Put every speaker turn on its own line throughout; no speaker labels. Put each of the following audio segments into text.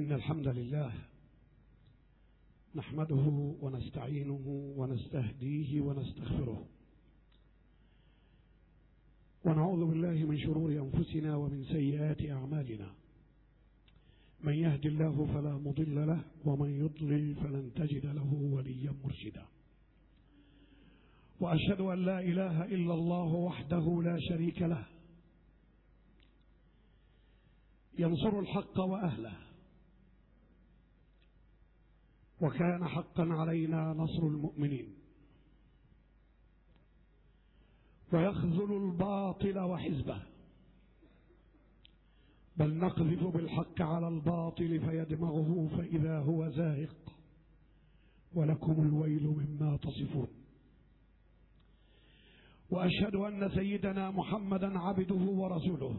إن الحمد لله نحمده ونستعينه ونستهديه ونستغفره، ونعوذ بالله من شرور أنفسنا ومن سيئات أعمالنا. من يهد الله فلا مضل له، ومن يضلل فلن تجد له وليا مرشدا. وأشهد أن لا إله إلا الله وحده لا شريك له، ينصر الحق وأهله، وكان حقا علينا نصر المؤمنين، ويخذل الباطل وحزبه، بل نقذف بالحق على الباطل فيدمغه فإذا هو زاهق، ولكم الويل مما تصفون. وأشهد أن سيدنا محمدا عبده ورسوله،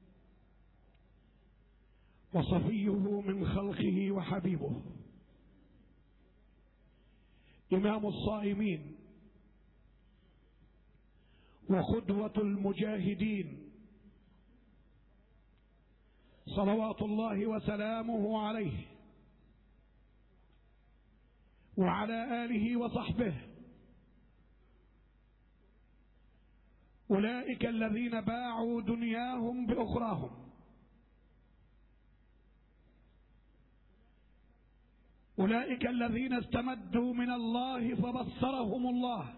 وصفيه من خلقه وحبيبه، إمام الصائمين وقدوة المجاهدين، صلوات الله وسلامه عليه وعلى آله وصحبه. أولئك الذين باعوا دنياهم بأخراهم، أولئك الذين استمدوا من الله فبصرهم الله،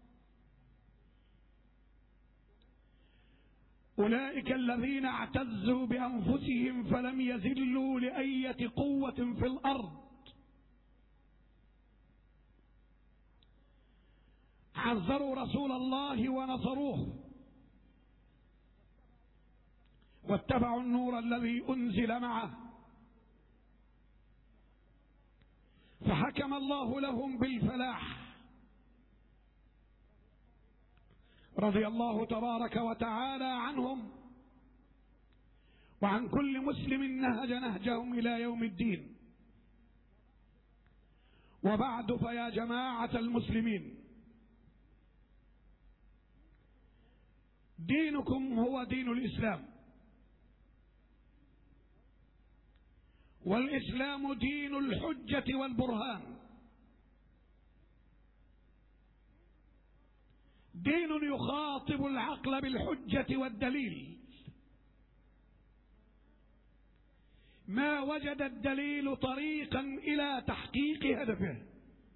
أولئك الذين اعتزوا بأنفسهم فلم يذلوا لأية قوة في الأرض، عزروا رسول الله ونصروه، واتبعوا النور الذي أنزل معه، فحكم الله لهم بالفلاح. رضي الله تبارك وتعالى عنهم وعن كل مسلم نهج نهجهم إلى يوم الدين. وبعد، فيا جماعة المسلمين، دينكم هو دين الإسلام، والإسلام دين الحجة والبرهان، دين يخاطب العقل بالحجة والدليل. ما وجد الدليل طريقا إلى تحقيق هدفه.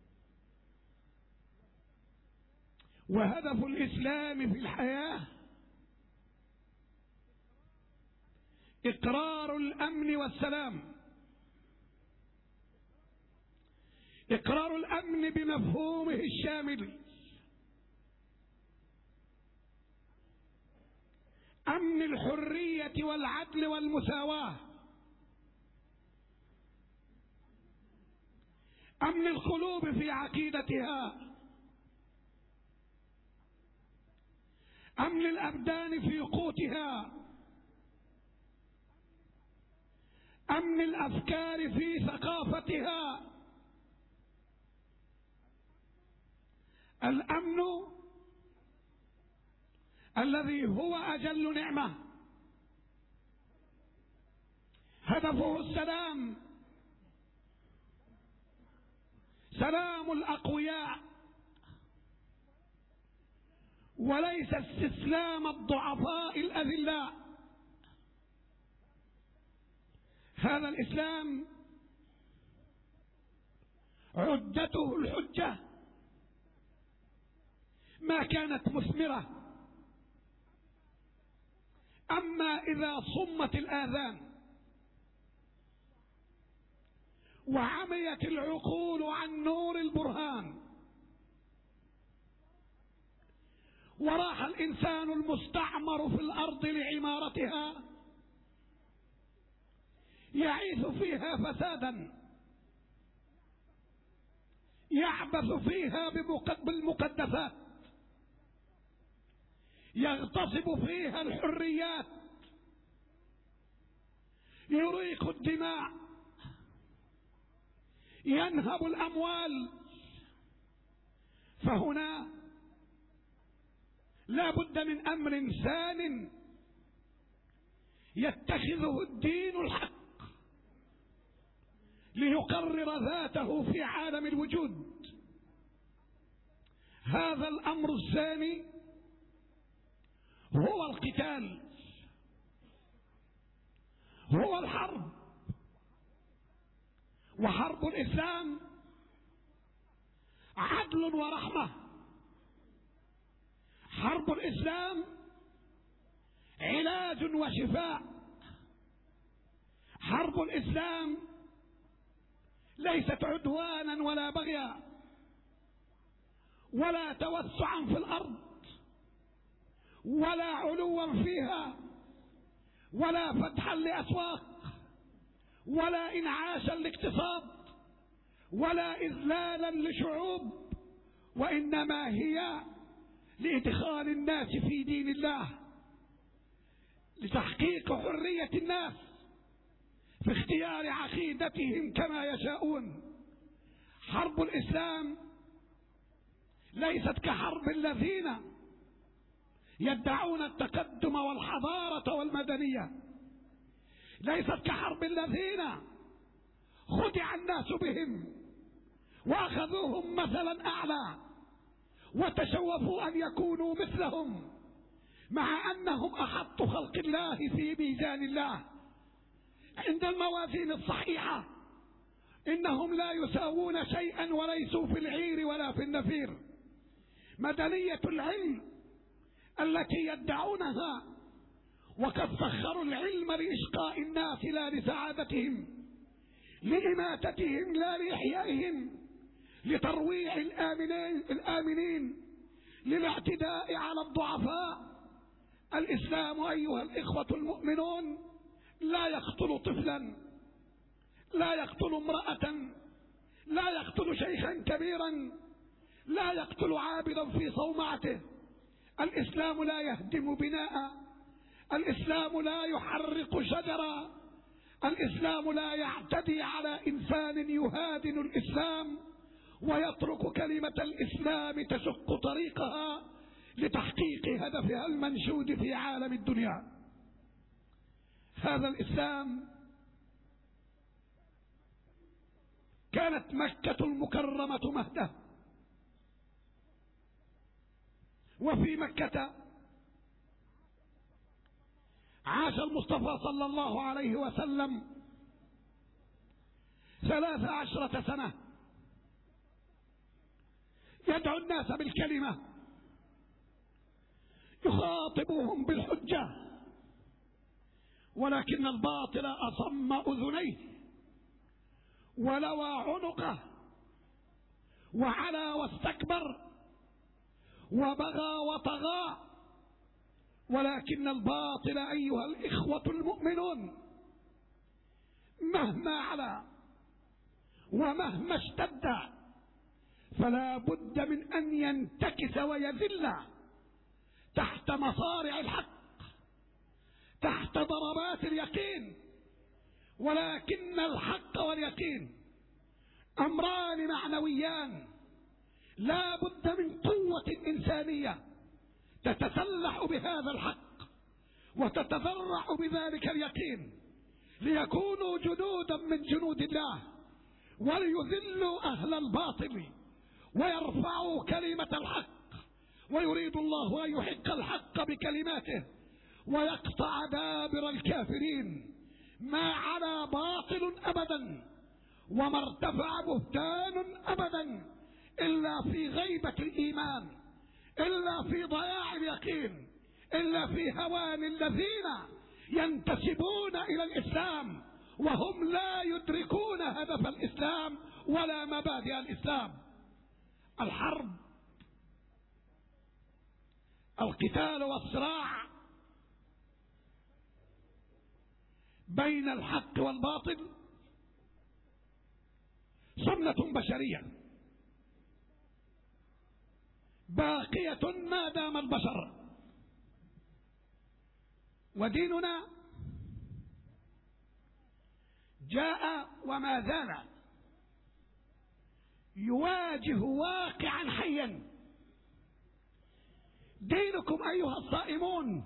وهدف الإسلام في الحياة إقرار الأمن والسلام، إقرار الأمن بمفهومه الشامل، أمن الحرية والعدل والمساواة، أمن القلوب في عقيدتها، أمن الأبدان في قوتها، أمن الأفكار في ثقافتها. الأمن الذي هو أجل نعمة، هدفه السلام، سلام الأقوياء، وليس استسلام الضعفاء الأذلاء. هذا الإسلام عدته الحجة ما كانت مثمرة، أما إذا صمت الآذان وعميت العقول عن نور البرهان، وراح الإنسان المستعمر في الأرض لعمارتها يعيث فيها فسادا، يعبث فيها بالمقدسات، يغتصب فيها الحريات، يريق الدماء، ينهب الأموال. فهنا لا بد من أمر ثان يتخذه الدين الحق، ليقرر ذاته في عالم الوجود. هذا الأمر الثاني هو القتال، هو الحرب. وحرب الإسلام عدل ورحمة. حرب الإسلام علاج وشفاء. حرب الإسلام ليست عدوانا ولا بغيا ولا توسعا في الأرض ولا علوا فيها ولا فتحا لأسواق ولا إنعاشا لاقتصاد ولا إذلالا لشعوب، وإنما هي لإدخال الناس في دين الله، لتحقيق حرية الناس في اختيار عقيدتهم كما يشاءون. حرب الإسلام ليست كحرب الذين يدعون التقدم والحضارة والمدنية، ليست كحرب الذين خدع الناس بهم وأخذوهم مثلا أعلى وتشوفوا أن يكونوا مثلهم، مع أنهم أحط خلق الله في ميزان الله عند الموازين الصحيحة. إنهم لا يساوون شيئا وليسوا في العير ولا في النفير. مدنية العلم التي يدعونها وقد سخروا العلم لإشقاء الناس لا لسعادتهم، لإماتتهم لا لإحيائهم، لترويع الآمنين، للاعتداء على الضعفاء. الإسلام أيها الإخوة المؤمنون لا يقتل طفلا، لا يقتل امرأة، لا يقتل شيخا كبيرا، لا يقتل عابدا في صومعته. الإسلام لا يهدم بناء، الإسلام لا يحرق شجرا، الإسلام لا يعتدي على إنسان يهادن الإسلام ويترك كلمة الإسلام تشق طريقها لتحقيق هدفها المنشود في عالم الدنيا. هذا الإسلام كانت مكة المكرمة مهدا، وفي مكة عاش المصطفى صلى الله عليه وسلم 13 سنة يدعو الناس بالكلمة، يخاطبهم بالحجة، ولكن الباطل أصم أذنيه ولوى عنقه وعلى واستكبر وبغى وطغى. ولكن الباطل أيها الإخوة المؤمنون مهما علا ومهما اشتد فلا بد من أن ينتكس ويذل تحت مصارع الحق، تحت ضربات اليقين. ولكن الحق واليقين أمران معنويان، لا بد من قوة إنسانية تتسلح بهذا الحق وتتذرع بذلك اليقين ليكونوا جنودا من جنود الله وليذلوا أهل الباطل ويرفعوا كلمة الحق. ويريد الله أن يحق الحق بكلماته ويقطع دابر الكافرين. ما علا باطل أبدا وما ارتفع بهتان أبدا إلا في غيبة الإيمان، إلا في ضياع اليقين، إلا في هوان الذين ينتسبون إلى الإسلام وهم لا يدركون هدف الإسلام ولا مبادئ الإسلام. الحرب، القتال والصراع بين الحق والباطل سنة بشرية باقية ما دام البشر. وديننا جاء وما زال يواجه واقعا حيا. دينكم أيها الصائمون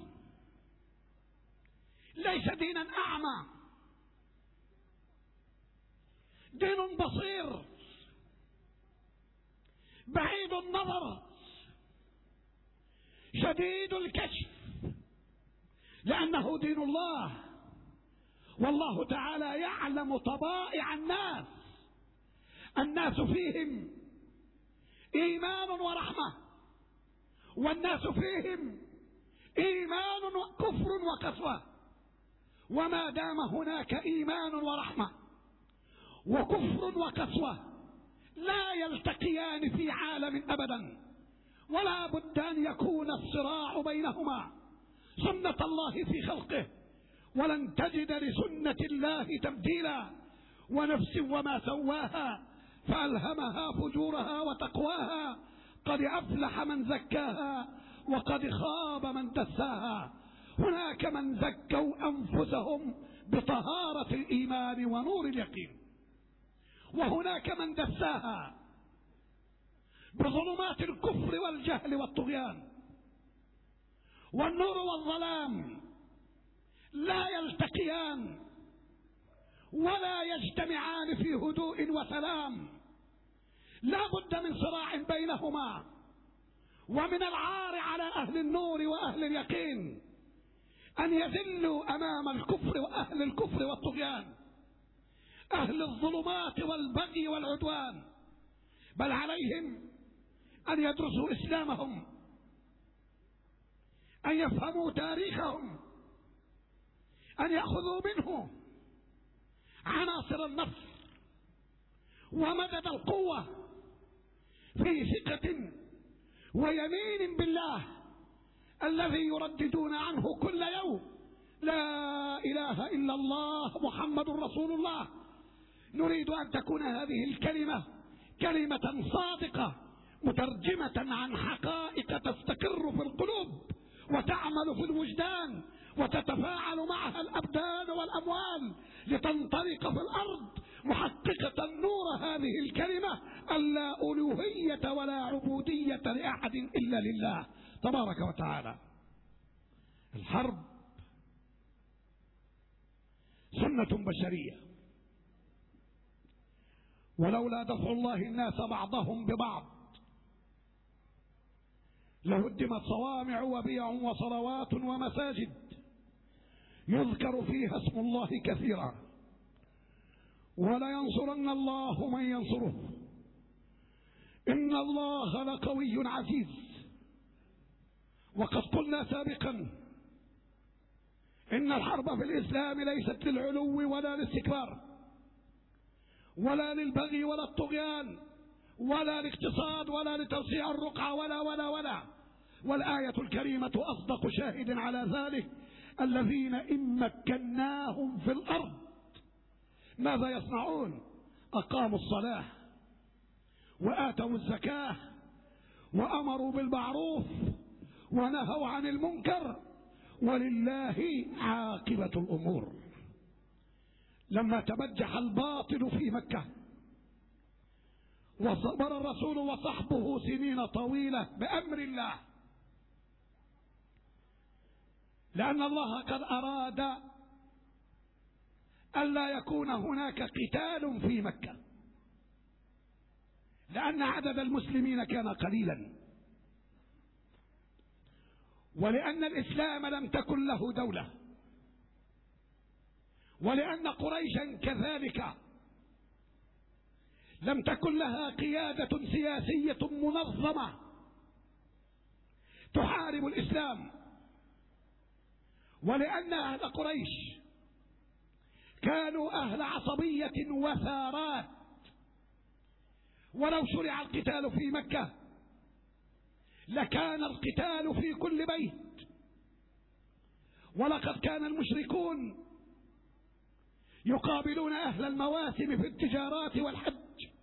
ليس دينا أعمى، دين بصير بعيد النظر شديد الكشف، لأنه دين الله، والله تعالى يعلم طبائع الناس. الناس فيهم إيمان ورحمة، والناس فيهم إيمان وكفر وقسوة. وما دام هناك إيمان ورحمة وكفر وقسوة لا يلتقيان في عالم أبدا، ولا بد أن يكون الصراع بينهما سنة الله في خلقه، ولن تجد لسنة الله تبديلا. ونفس وما سواها فألهمها فجورها وتقواها، قد أفلح من زكاها وقد خاب من دساها. هناك من زكوا أنفسهم بطهارة الإيمان ونور اليقين، وهناك من دساها بظلمات الكفر والجهل والطغيان. والنور والظلام لا يلتقيان ولا يجتمعان في هدوء وسلام، لا بد من صراع بينهما. ومن العار على أهل النور وأهل اليقين أن يذلوا أمام الكفر وأهل الكفر والطغيان، أهل الظلمات والبغي والعدوان، بل عليهم أن يدرسوا إسلامهم، أن يفهموا تاريخهم، أن يأخذوا منه عناصر النصر ومدد القوة في ثقة ويمين بالله الذي يرددون عنه كل يوم: لا إله إلا الله محمد رسول الله. نريد أن تكون هذه الكلمة كلمة صادقة مترجمة عن حقائق تستقر في القلوب وتعمل في الوجدان وتتفاعل معها الأبدان والأموال لتنطلق في الأرض محققة نور هذه الكلمة: ألا ألوهية ولا عبودية لأحد إلا لله تبارك وتعالى. الحرب سنة بشرية، ولولا دفع الله الناس بعضهم ببعض لهدمت صوامع وبيع وصلوات ومساجد يذكر فيها اسم الله كثيرا، ولينصرن الله من ينصره، إن الله لقوي عزيز. وقد قلنا سابقا إن الحرب في الإسلام ليست للعلو ولا للاستكبار ولا للبغي ولا الطغيان ولا الاقتصاد ولا لتوسيع الرقعة ولا. والآية الكريمة أصدق شاهد على ذلك: الذين إن مكناهم في الأرض ماذا يصنعون؟ أقاموا الصلاة وآتوا الزكاة وأمروا بالمعروف ونهوا عن المنكر، ولله عاقبة الأمور. لما تبجح الباطل في مكة وصبر الرسول وصحبه سنين طويلة بأمر الله، لأن الله قد أراد ألا يكون هناك قتال في مكة، لأن عدد المسلمين كان قليلا، ولأن الإسلام لم تكن له دولة، ولأن قريشا كذلك لم تكن لها قيادة سياسية منظمة تحارب الإسلام، ولأن أهل قريش كانوا أهل عصبية وثارات. ولو شرع القتال في مكة لكان القتال في كل بيت. ولقد كان المشركون يقابلون أهل المواسم في التجارات والحج،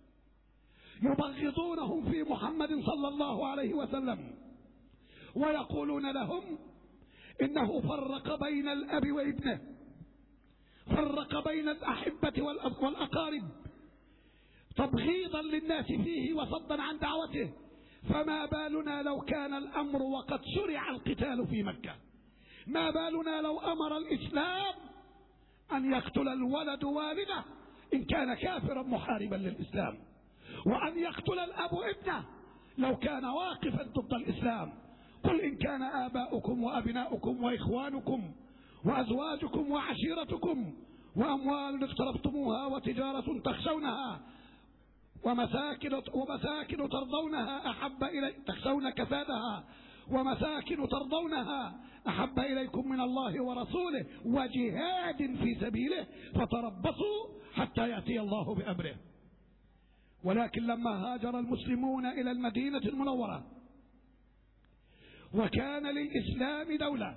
يبغضونهم في محمد صلى الله عليه وسلم، ويقولون لهم إنه فرق بين الأب وابنه، فرق بين الأحبة والأقارب، تبغيضا للناس فيه وصدا عن دعوته. فما بالنا لو كان الأمر وقد شرع القتال في مكة؟ ما بالنا لو أمر الإسلام أن يقتل الولد والده إن كان كافرا محاربا للإسلام، وأن يقتل الأب ابنه لو كان واقفا ضد الإسلام. قل إن كان آباؤكم وأبناؤكم وإخوانكم وأزواجكم وعشيرتكم وأموال اقترفتموها وتجارة تخشونها ومساكن ترضونها تخشون كسادها ومساكن ترضونها أحب إليكم من الله ورسوله وجهاد في سبيله فتربصوا حتى يأتي الله بأمره. ولكن لما هاجر المسلمون إلى المدينة المنورة وكان للإسلام دولة،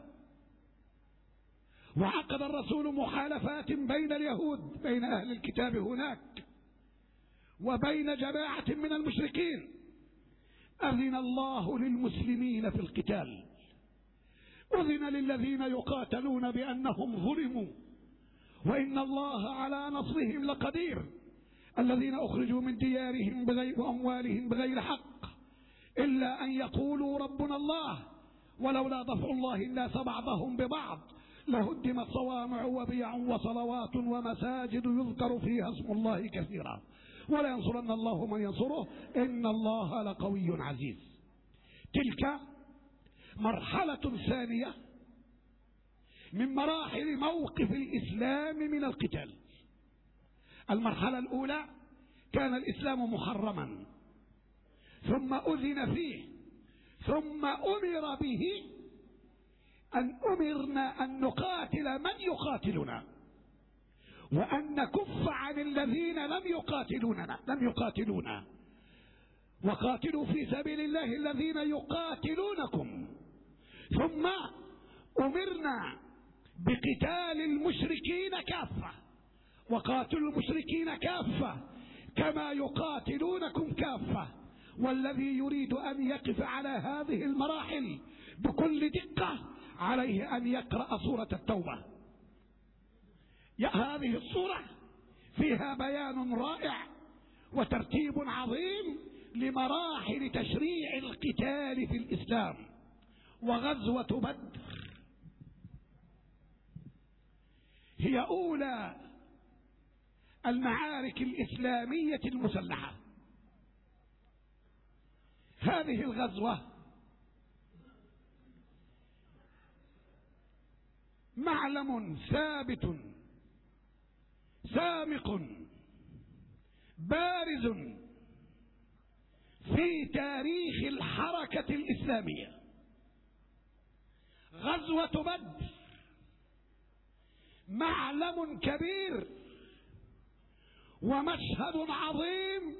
وعقد الرسول محالفات بين اليهود، بين أهل الكتاب هناك وبين جماعة من المشركين، أذن الله للمسلمين في القتال، أذن للذين يقاتلون بأنهم ظلموا، وإن الله على نصرهم لقدير. الذين أخرجوا من ديارهم وأموالهم بغير حق إلا أن يقولوا ربنا الله ولولا دفع الله الناس بعضهم ببعض لهدمت صوامع وبيع وصلوات ومساجد يذكر فيها اسم الله كثيرا ولا ينصرن الله من ينصره إن الله لقوي عزيز. تلك مرحلة ثانية من مراحل موقف الإسلام من القتال. المرحلة الأولى كان الإسلام محرما، ثم أذن فيه، ثم أمر به، أن أمرنا أن نقاتل من يقاتلنا، وأن نكف عن الذين لم يقاتلونا، وقاتلوا في سبيل الله الذين يقاتلونكم. ثم أمرنا بقتال المشركين كافة، وقاتلوا المشركين كافة كما يقاتلونكم كافة. والذي يريد أن يقف على هذه المراحل بكل دقة عليه أن يقرأ سورة التوبة. هذه السورة فيها بيان رائع وترتيب عظيم لمراحل تشريع القتال في الإسلام. وغزوة بدر هي أولى المعارك الإسلامية المسلحة. هذه الغزوة معلم ثابت سامق بارز في تاريخ الحركة الإسلامية. غزوة بدر معلم كبير ومشهد عظيم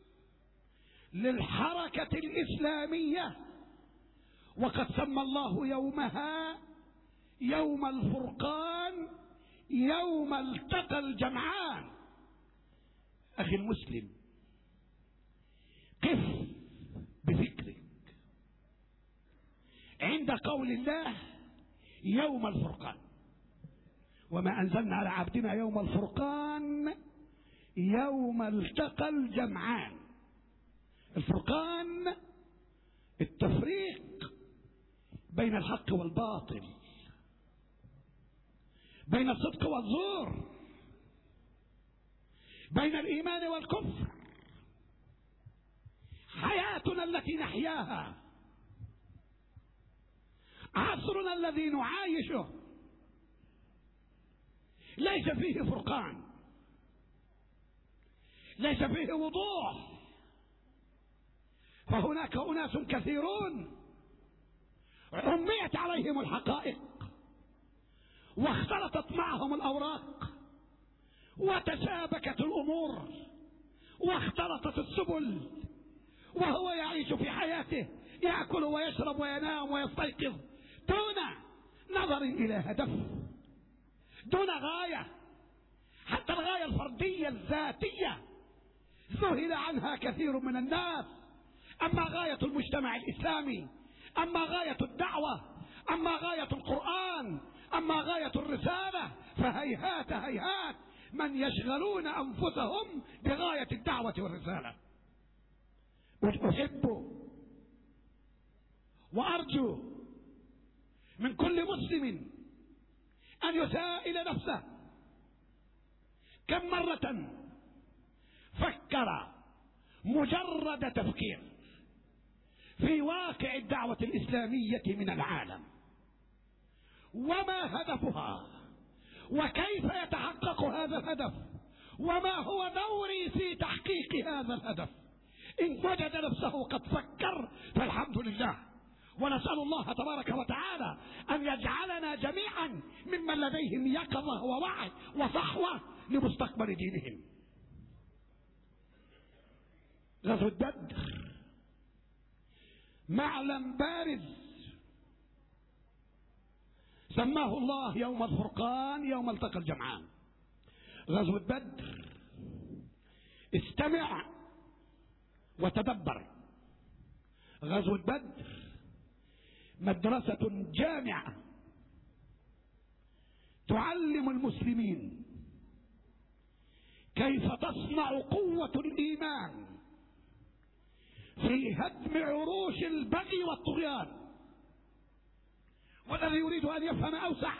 للحركة الإسلامية، وقد سمى الله يومها يوم الفرقان، يوم التقى الجمعان. أخي المسلم، قف بفكرك عند قول الله يوم الفرقان، وما أنزلنا على عبدنا يوم الفرقان يوم التقى الجمعان. الفرقان التفريق بين الحق والباطل، بين الصدق والزور، بين الإيمان والكفر. حياتنا التي نحياها، عصرنا الذي نعايشه ليس فيه فرقان، ليس فيه وضوح. فهناك أناس كثيرون عميت عليهم الحقائق واختلطت معهم الأوراق وتشابكت الأمور واختلطت السبل، وهو يعيش في حياته يأكل ويشرب وينام ويستيقظ دون نظر إلى هدف، دون غاية. حتى الغاية الفردية الذاتية ذهل عنها كثير من الناس. أما غاية المجتمع الإسلامي، أما غاية الدعوة، أما غاية القرآن، أما غاية الرسالة، فهيهات هيهات من يشغلون أنفسهم بغاية الدعوة والرسالة. أحب وأرجو من كل مسلم أن يسائل نفسه كم مرة فكر مجرد تفكير في واقع الدعوة الإسلامية من العالم وما هدفها وكيف يتحقق هذا الهدف وما هو دوري في تحقيق هذا الهدف، إن وجد نفسه قد فكر فالحمد لله، ونسأل الله تبارك وتعالى أن يجعلنا جميعا ممن لديهم يقظة ووعي وصحوة لمستقبل دينهم. غزوة بدر معلم بارز سماه الله يوم الفرقان، يوم التقى الجمعان. غزوة بدر استمع وتدبر. غزوة بدر مدرسة جامعة تعلم المسلمين كيف تصنع قوة الإيمان في هدم عروش البغي والطغيان. والذي يريد أن يفهم أوسع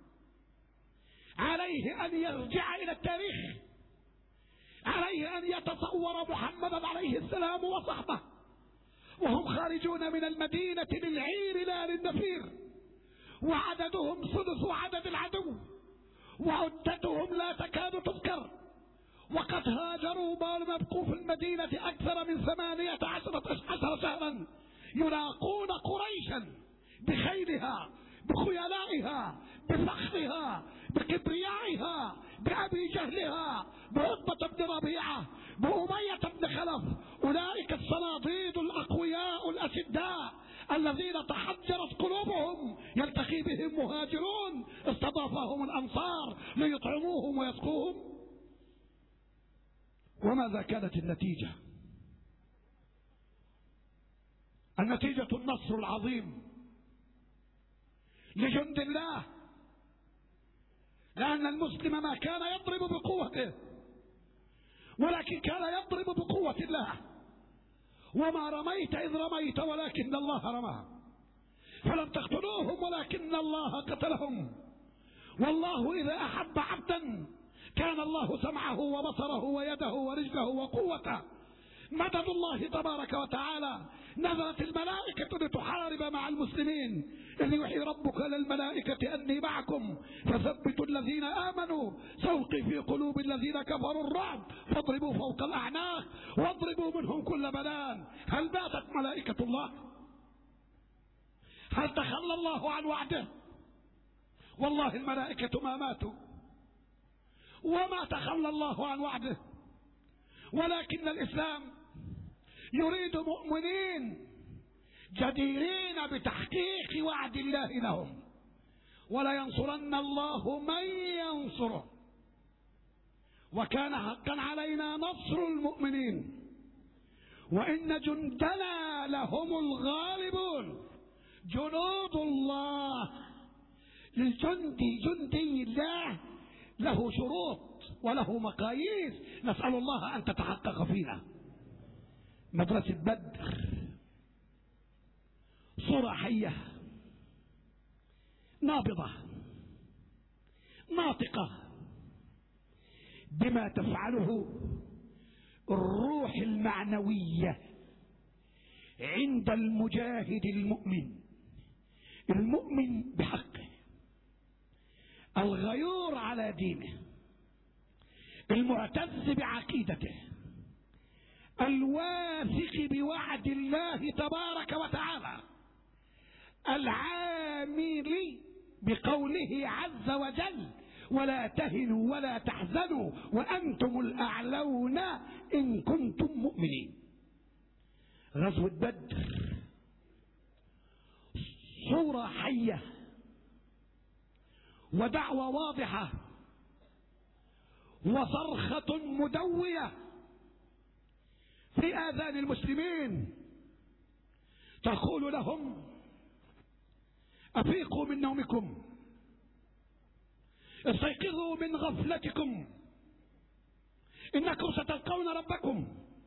عليه أن يرجع إلى التاريخ، عليه أن يتصور محمدا عليه السلام وصحبه وهم خارجون من المدينة للعير لا للنفير، وعددهم ثلث عدد العدو، وعدتهم لا تكاد تذكر، وقد هاجروا ولم يبقوا في المدينة أكثر من 18 شهرا يلاقون قريشا بخيلها بخيلائها بفخرها بكبريائها بأبي جهلها بعتبة بن ربيعة بأمية بن خلف، أولئك الصناديد الأقوياء الأشداء الذين تحجرت قلوبهم يلتقي بهم مهاجرون استضافهم الأنصار ليطعموهم ويسقوهم. وماذا كانت النتيجة؟ النتيجة النصر العظيم لجند الله، لأن المسلم ما كان يضرب بقوته ولكن كان يضرب بقوة الله. وما رميت إذ رميت ولكن الله رمى، فلم تقتلوهم ولكن الله قتلهم. والله إذا أحب عبدا كان الله سمعه وبصره ويده ورجله وقوته. مدد الله تبارك وتعالى. نزلت الملائكة لتحارب مع المسلمين، إذ يوحي ربك للملائكة أني معكم فثبتوا الذين آمنوا سألقي في قلوب الذين كفروا الرعب فاضربوا فوق الأعناق واضربوا منهم كل بنان. هل باتت ملائكة الله؟ هل تخلى الله عن وعده؟ والله الملائكة ما ماتوا وما تخلى الله عن وعده، ولكن الإسلام يريد مؤمنين جديرين بتحقيق وعد الله لهم، ولا ينصرن الله من ينصره، وكان حقا علينا نصر المؤمنين، وإن جندنا لهم الغالبون. جنود الله، جندي الله له شروط وله مقاييس، نسأل الله أن تتحقق فينا. مدرسة بدر صورة حية نابضة ناطقة بما تفعله الروح المعنوية عند المجاهد المؤمن بحقه، الغيور على دينه، المعتز بعقيدته، الواثق بوعد الله تبارك وتعالى، العامل بقوله عز وجل ولا تهنوا ولا تحزنوا وأنتم الأعلون إن كنتم مؤمنين. غزوة بدر صورة حية ودعوة واضحة وصرخة مدوية في آذان المسلمين تقول لهم أفيقوا من نومكم، استيقظوا من غفلتكم، إنكم ستلقون ربكم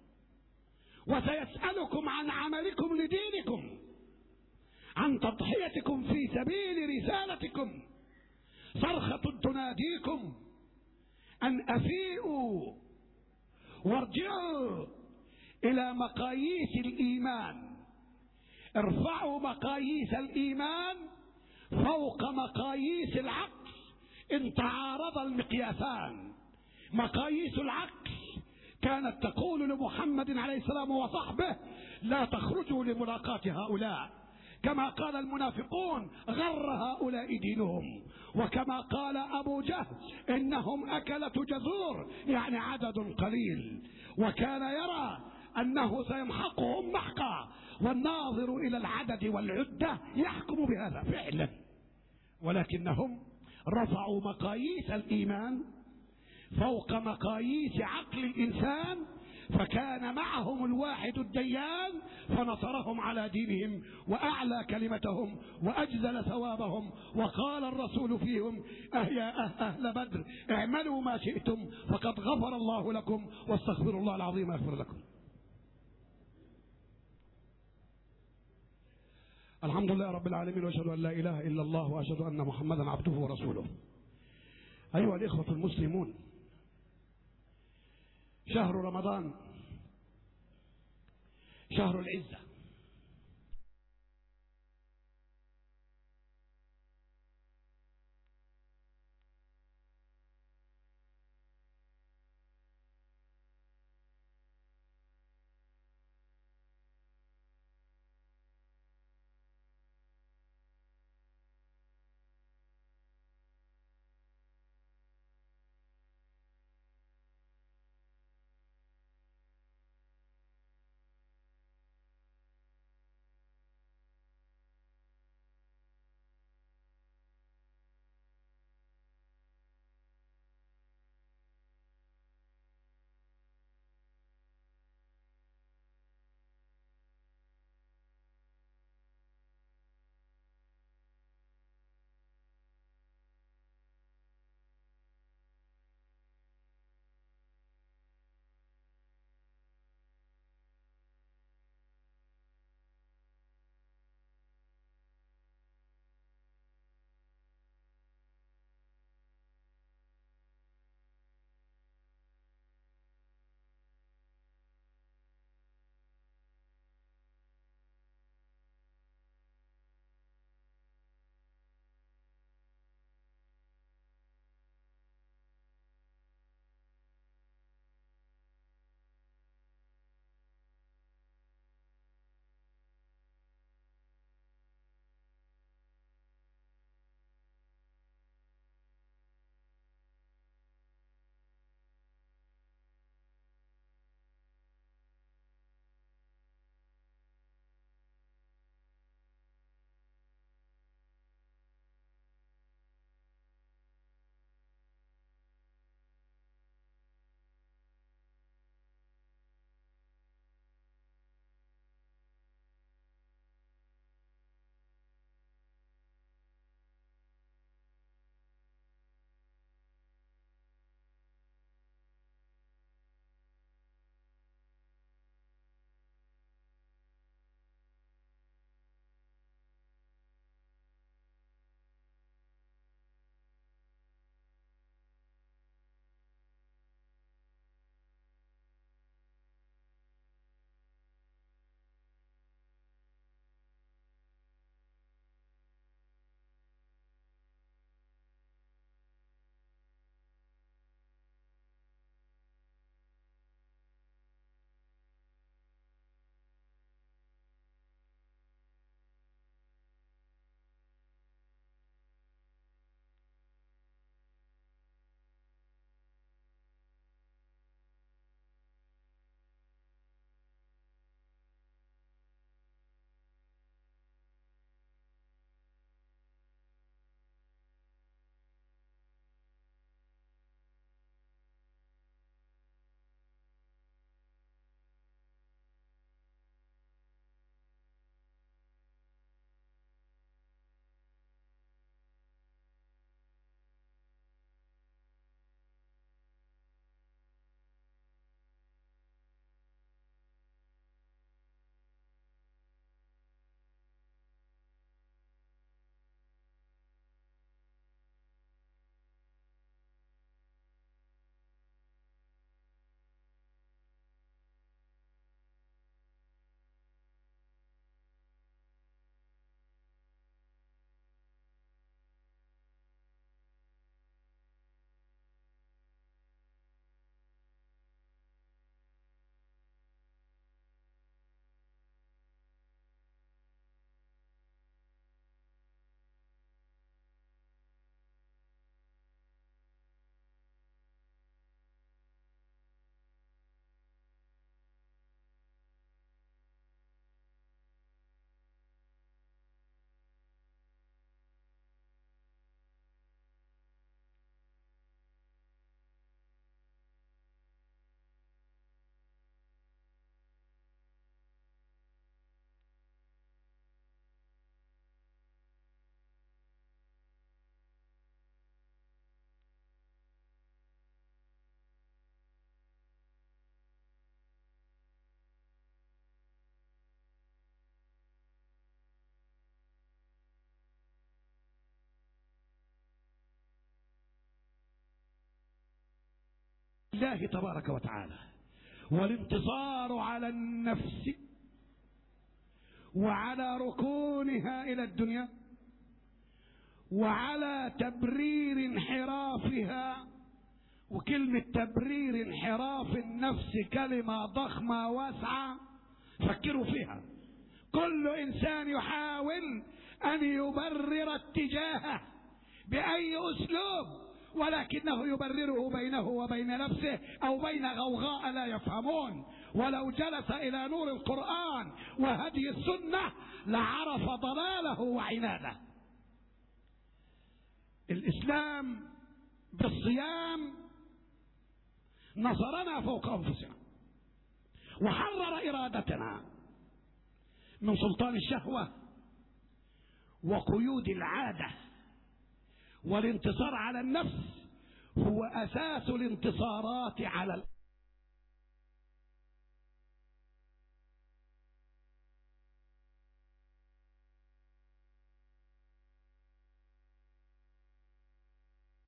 وسيسألكم عن عملكم لدينكم، عن تضحيتكم في سبيل رسالتكم. صرخة تناديكم أن أفيئوا وارجعوا إلى مقاييس الإيمان، ارفعوا مقاييس الإيمان فوق مقاييس العقل إن تعارض المقياسان. مقاييس العقل كانت تقول لمحمد عليه السلام وصحبه: لا تخرجوا لملاقاة هؤلاء، كما قال المنافقون: غر هؤلاء دينهم، وكما قال أبو جهل: إنهم أكلة جزور، يعني عدد قليل، وكان يرى أنه سيمحقهم محقا، والناظر إلى العدد والعدة يحكم بهذا فعلا. ولكنهم رفعوا مقاييس الإيمان فوق مقاييس عقل الإنسان، فكان معهم الواحد الديان فنصرهم على دينهم وأعلى كلمتهم وأجزل ثوابهم. وقال الرسول فيهم: يا أهل بدر اعملوا ما شئتم فقد غفر الله لكم، واستغفروا الله العظيم يغفر لكم. الحمد لله رب العالمين، واشهد ان لا اله الا الله، واشهد ان محمدا عبده ورسوله. ايها الاخوه المسلمون، شهر رمضان شهر العزه، لله تبارك وتعالى. والانتصار على النفس وعلى ركونها إلى الدنيا وعلى تبرير انحرافها. وكلمة تبرير انحراف النفس كلمة ضخمة واسعة، فكروا فيها. كل إنسان يحاول أن يبرر اتجاهه بأي أسلوب، ولكنه يبرره بينه وبين نفسه أو بين غوغاء لا يفهمون. ولو جلس إلى نور القرآن وهدي السنة لعرف ضلاله وعناده. الإسلام بالصيام نصرنا فوق أنفسنا وحرر إرادتنا من سلطان الشهوة وقيود العادة. والانتصار على النفس هو أساس الانتصارات على